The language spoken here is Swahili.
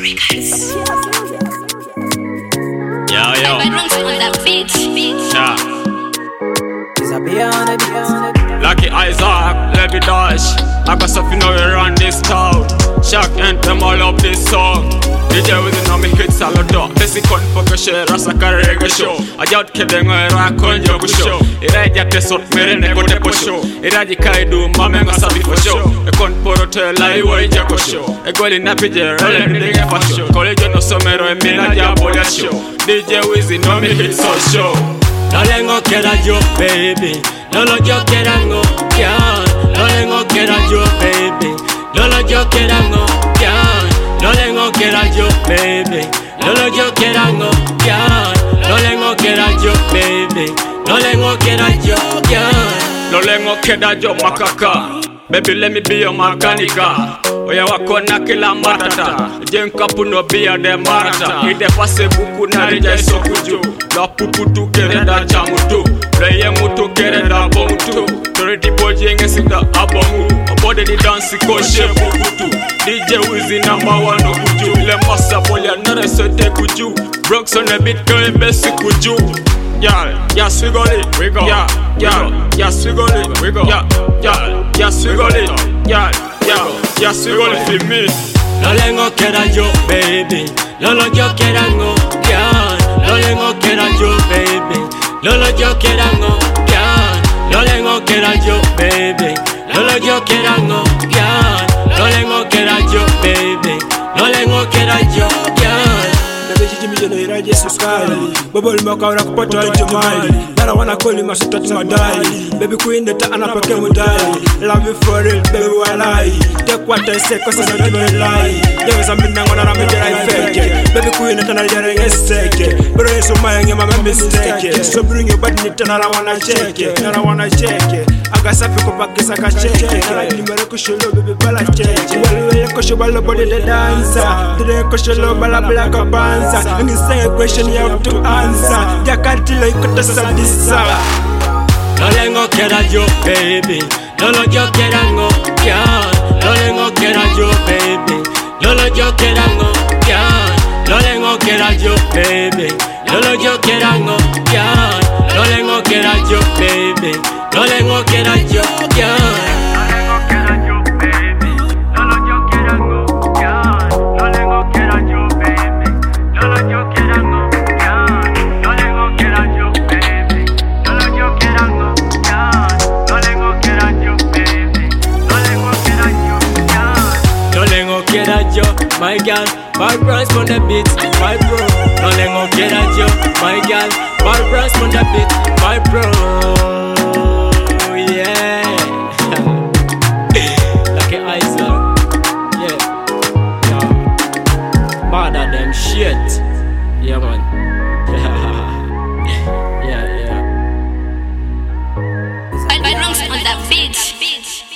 Yo, yo. Lucky Isaac, Levi Dash. I got something now around this town. Shock and them all up this song. DJ with the name hits all the door. This is con for share, Rasa Karega show. I got kidding or rock on your show. Iraja tesot merene go tepo show. Iraji kaidu mamenga sabi for show. A con for hotel lai wa jako show. A goal in napije role ni for show. College no somero e mina jaboya show. DJ with the name hits all show. Lolengo quiera yo, baby. Lolo yo quiera ngo, yeah. Lolengo quiera yo, baby. Lolo yo quiera ngo, yeah. Lolengo quiera yo, baby. Lolo yo quiera ngo, yeah. Lolengo quiera yo, baby. Lolengo quiera yo, yeah. Lolengo quiera yo, makaka. Baby, let me be your makanika. Oya wako na kila matata. Jenka puno bia de marata. Ide pase buku na reja isokuju. La puputu kereda chamutu. Leye mutu kereda bomutu. Tori di boji nge sita abongu. Obode di dansi koshe bukutu. DJ Wizzy #1 okuju. Le masa bolya nare sote kuju. Bronx on the beat kwe besi kuju. Yeah, swiggle it, we go. Yeah, swiggle it, we go. Yeah, swiggle it, yeah, swiggle it for me. Lolengo quiera yo, baby. Lolo yo quiera ngo, yeah. Lolengo quiera yo, baby. Lolo yo quiera ngo, yeah. Lolengo quiera yo, baby. Lolo yo quiera ngo, yeah. Lolengo quiera yo, baby. Lolengo quiera yo, yeah. Jesus Christ. Bubble milk out of pot into mine. That I wanna call him, I should touch my die. Baby queen, the time I became a die. Love you for it, baby, why lie? Take what I say, cause I don't even lie. There was a midnight when I'm making I fake it. Baby queen, the time I didn't mistake it. But it's so my mistake. So bring your body, and I wanna check it. And I wanna check it. I got something to back, I can check it. You better push your love, baby, but I check it. Well, you push your body, the dancer. Today, push your love, but I black a banza. And you say a question you have to answer. Ya can't tell you could just this. Lolengo quiera yo, baby. Lolo yo quiera ngo, yeah. Lolengo quiera yo, baby. Lolo yo quiera ngo, yeah. Lolengo quiera yo, baby. Lolo yo quiera ngo, yeah. Lolengo quiera yo, baby. Lolengo quiera yo, yeah. Quiera yo, my girl, bad brass on the beat, my bro. Lolengo quiera yo, my girl, bad brass on the beat, my bro. Yeah. Lucky Isaac, yeah. Bad them shit, yeah man. Yeah. I on that beat.